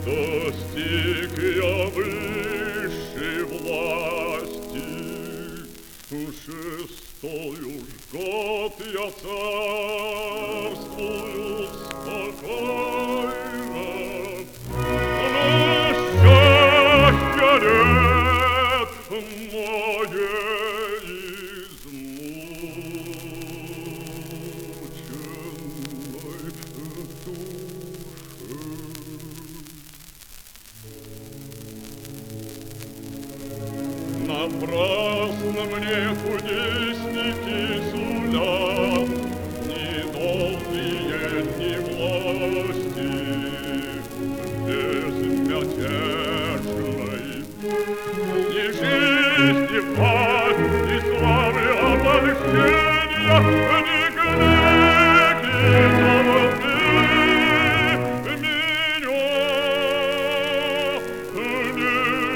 Достиг я высшей власти, шестой уж год я царствую спокойно. Но счастья нет моей измученной души. Напрасно мне кудесники сулят ни долгие, ни власти безмятежной, ни жизни власть, ни славы обольщения, ни греки золоты меня не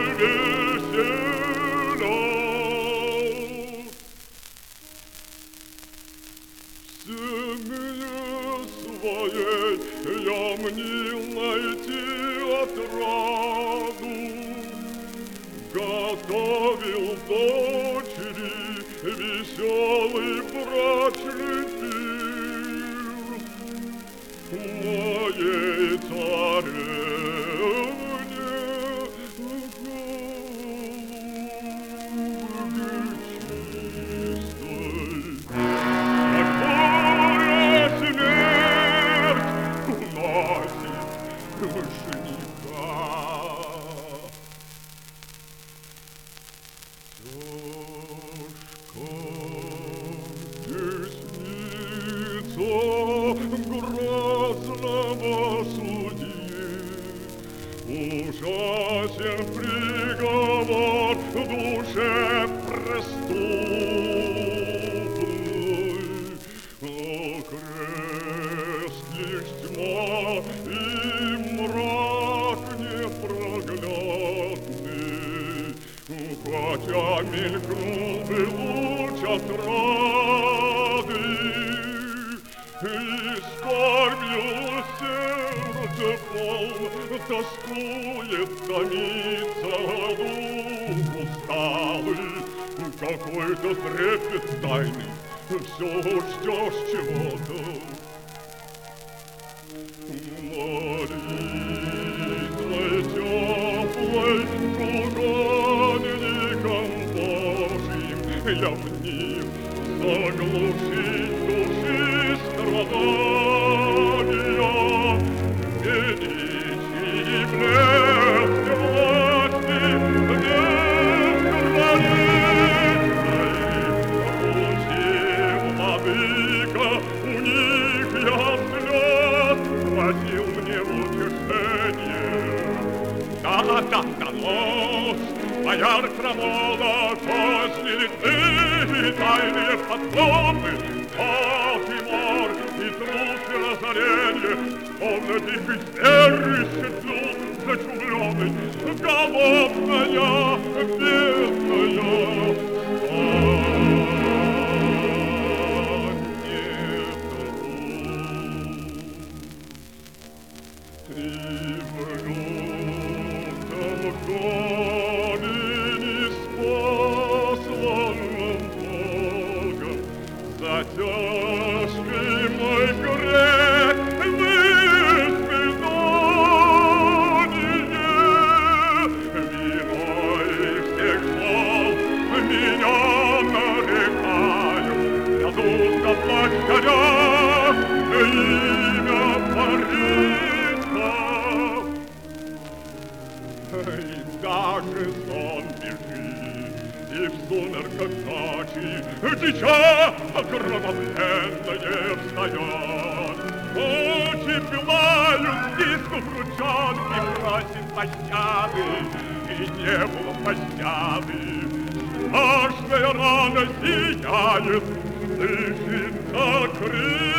веселят. Семье своей я мнил найти отраду, готовил дочери веселый брачный пир. Моей царевне грозного судьи, ужасен приговор душе преступной. Крест лишь тьма и мрак непроглядный, хотя мелькнул бы луч отрады, и скорбью сердце полно тоскует, томится дух усталый, какой-то трепет тайный, все ждешь чего-то. Молитвой теплой угодником Божьим я мнил заглушить души страдания, величий блеск власти безграничной. Руси, владыка, у них я взгляд просил мне утешение. Да, донос, бояр крамола, кознили ты тайные подковы, ох и мор, и труд, и разоренье, словно дикий зверь исчезнул зачумленный, голодная, бедная, станет труд. И в лютом горе неспосланном Богом за тяжкий мой грех воспитание, виной всех зол меня нарекаю, рядом на площадях имя Парижа. И даже сон бежит, и в сумерках ночи дитя окровавленное встает. Очи пылают, стиснув ручонки, просит пощады, и не было пощады. Страшная рана сияет, слышится крик.